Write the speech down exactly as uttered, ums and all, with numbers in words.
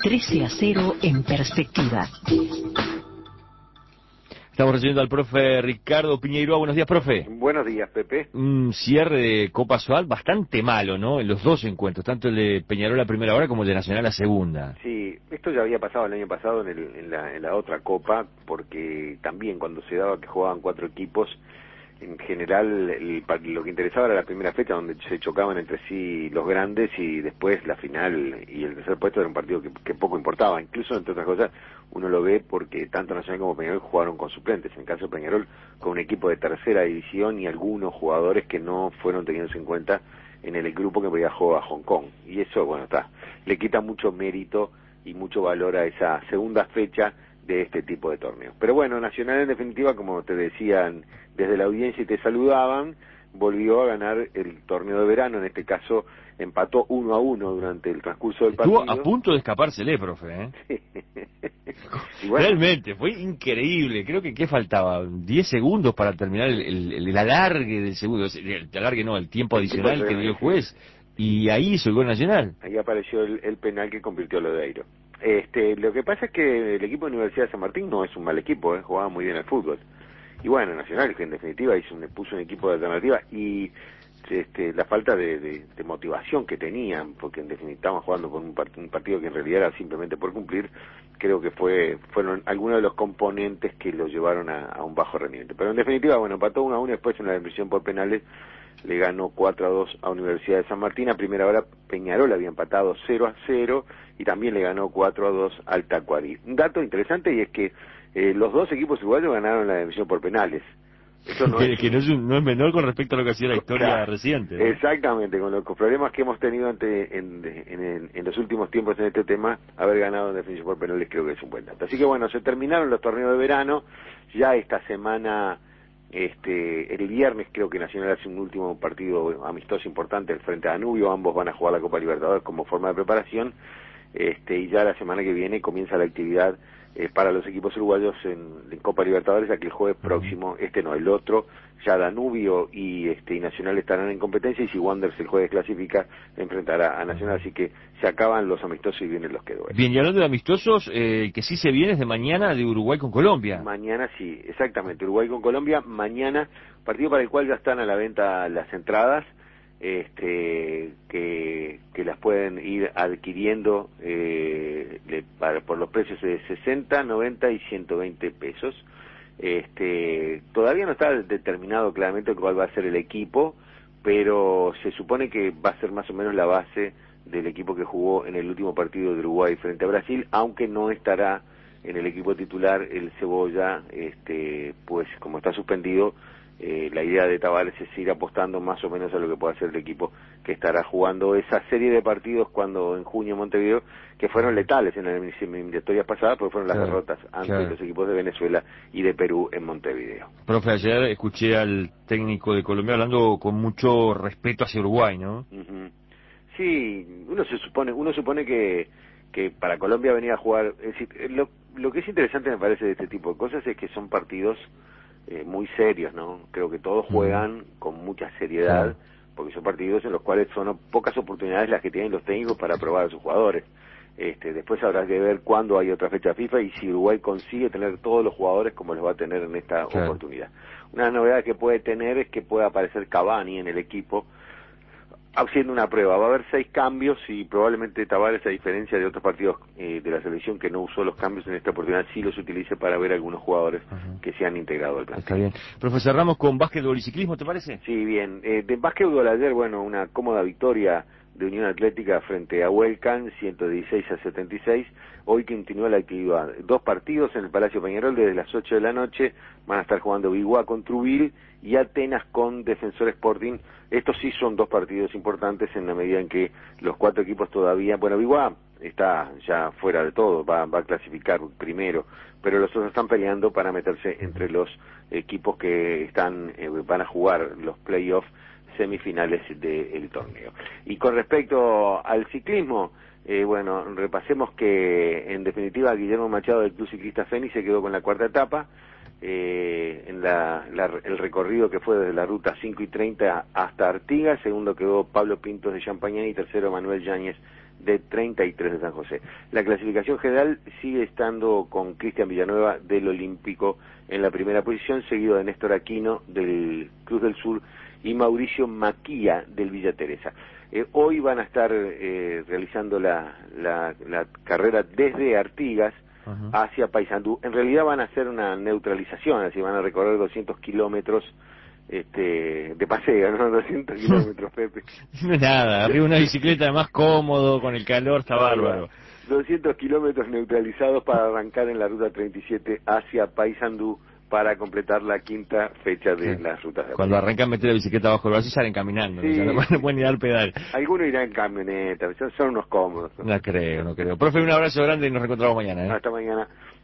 trece a cero en perspectiva. Estamos recibiendo al profe Ricardo Piñeiro. Buenos días, profe. Buenos días, Pepe. Un cierre de Copa Sual bastante malo, ¿no? En los dos encuentros, tanto el de Peñarol a primera hora como el de Nacional a segunda. Sí, esto ya había pasado el año pasado en, el, en, la, en la otra Copa, porque también cuando se daba que jugaban cuatro equipos, en general el, lo que interesaba era la primera fecha, donde se chocaban entre sí los grandes, y después la final y el tercer puesto era un partido que, que poco importaba. Incluso, entre otras cosas, uno lo ve porque tanto Nacional como Peñarol jugaron con suplentes. En el caso de Peñarol, con un equipo de tercera división y algunos jugadores que no fueron tenidos en cuenta en el grupo que viajó a Hong Kong. Y eso, bueno, está, le quita mucho mérito y mucho valor a esa segunda fecha de este tipo de torneos. Pero bueno, Nacional, en definitiva, como te decían desde la audiencia y te saludaban, volvió a ganar el torneo de verano. En este caso empató uno a uno durante el transcurso del partido. Estuvo a punto de escapársele, profe, ¿eh? Y bueno, realmente, fue increíble. Creo que ¿qué faltaba? diez segundos para terminar el, el, el alargue del segundo. El alargue no, el tiempo adicional que dio el juez. Y ahí hizo el gol Nacional. Ahí apareció el, el penal que convirtió a Lodeiro. Este, lo que pasa es que el equipo de Universidad de San Martín no es un mal equipo, ¿eh? Jugaba muy bien al fútbol. Y bueno, Nacional, que en definitiva hizo un, puso un equipo de alternativa, y este, la falta de, de, de motivación que tenían, porque en definitiva estaban jugando con un, part, un partido que en realidad era simplemente por cumplir, creo que fue fueron algunos de los componentes que lo llevaron a, a un bajo rendimiento. Pero en definitiva, bueno, empató uno a uno, después en la definición por penales le ganó cuatro a dos a Universidad de San Martín. A primera hora Peñarol había empatado cero a cero y también le ganó cuatro a dos al Tacuarí. Un dato interesante, y es que eh, los dos equipos uruguayos ganaron la definición por penales. Eso no que es, que no, es un, no es menor con respecto a lo que ha sido la historia claro, reciente, ¿no? Exactamente, con los problemas que hemos tenido ante, en, en, en, en los últimos tiempos en este tema, haber ganado en definición por penales creo que es un buen dato. Así que bueno, se terminaron los torneos de verano. Ya esta semana, este el viernes, creo que Nacional hace un último partido amistoso importante frente a Danubio. Ambos van a jugar la Copa Libertadores como forma de preparación. Este, y ya la semana que viene comienza la actividad eh, para los equipos uruguayos en, en Copa Libertadores, ya que el jueves próximo, este no, el otro, ya Danubio y este y Nacional estarán en competencia, y si Wanderers el jueves clasifica, enfrentará a Nacional, así que se acaban los amistosos y vienen los que duelen. Bien, y hablando de amistosos, eh, que sí se viene es de mañana, de Uruguay con Colombia. Mañana sí, exactamente, Uruguay con Colombia, mañana, partido para el cual ya están a la venta las entradas, este que, que las pueden ir adquiriendo eh, de, para, por los precios de sesenta, noventa y ciento veinte pesos. Este todavía no está determinado claramente cuál va a ser el equipo, pero se supone que va a ser más o menos la base del equipo que jugó en el último partido de Uruguay frente a Brasil, aunque no estará en el equipo titular el Cebolla, este pues como está suspendido. Eh, la idea de Tavares es ir apostando más o menos a lo que pueda hacer el equipo que estará jugando esa serie de partidos cuando en junio en Montevideo, que fueron letales en las eliminatorias pasadas, porque fueron las claro, derrotas ante claro. los equipos de Venezuela y de Perú en Montevideo. Profe, ayer escuché al técnico de Colombia hablando con mucho respeto hacia Uruguay, ¿no? Uh-huh. Sí, uno se supone, uno supone que que para Colombia venir a jugar, es decir, lo, lo que es interesante me parece de este tipo de cosas es que son partidos Eh, muy serios, ¿no? Creo que todos juegan mm. con mucha seriedad, claro. porque son partidos en los cuales son pocas oportunidades las que tienen los técnicos para probar a sus jugadores. Este, después habrá que ver cuándo hay otra fecha FIFA y si Uruguay consigue tener todos los jugadores como los va a tener en esta claro. oportunidad. Una novedad que puede tener es que pueda aparecer Cavani en el equipo haciendo una prueba. Va a haber seis cambios y probablemente Tavares, a diferencia de otros partidos eh, de la selección que no usó los cambios en esta oportunidad, sí los utilice para ver algunos jugadores uh-huh. que se han integrado al plan. Está bien. Profesor Ramos, con básquetbol y ciclismo, ¿te parece? Sí, bien. Eh, de básquetbol ayer, bueno, una cómoda victoria de Unión Atlética frente a Huelcan, ciento dieciséis a setenta y seis. Hoy continúa la actividad. Dos partidos en el Palacio Peñarol desde las ocho de la noche. Van a estar jugando Biguá con Trubil y Atenas con Defensor Sporting. Estos sí son dos partidos importantes en la medida en que los cuatro equipos todavía... Bueno, Biguá está ya fuera de todo, va, va a clasificar primero, pero los otros están peleando para meterse entre los equipos que están eh, van a jugar los playoffs semifinales del torneo. Y con respecto al ciclismo, eh, bueno, repasemos que en definitiva Guillermo Machado del Club Ciclista Fénix se quedó con la cuarta etapa, eh, en la, la, el recorrido que fue desde la ruta cinco y treinta hasta Artigas. Segundo quedó Pablo Pintos de Champañán y tercero Manuel Yáñez de treinta y tres de San José. La clasificación general sigue estando con Cristian Villanueva del Olímpico en la primera posición, seguido de Néstor Aquino del Cruz del Sur y Mauricio Maquía del Villa Teresa. Eh, hoy van a estar eh, realizando la, la, la carrera desde Artigas uh-huh. hacia Paysandú. En realidad van a hacer una neutralización, así van a recorrer doscientos kilómetros este, de paseo, ¿no? doscientos kilómetros, Pepe. No es nada, arriba una bicicleta más cómodo, con el calor, está bárbaro. doscientos kilómetros neutralizados para arrancar en la ruta treinta y siete hacia Paysandú para completar la quinta fecha de sí. las rutas. De Cuando arrancan meter la bicicleta bajo el brazo y salen caminando, sí. ¿no? no pueden ni dar pedal. Algunos irán en camioneta, son unos cómodos. No creo, no creo. Profe, un abrazo grande y nos reencontramos mañana. ¿eh? Hasta mañana.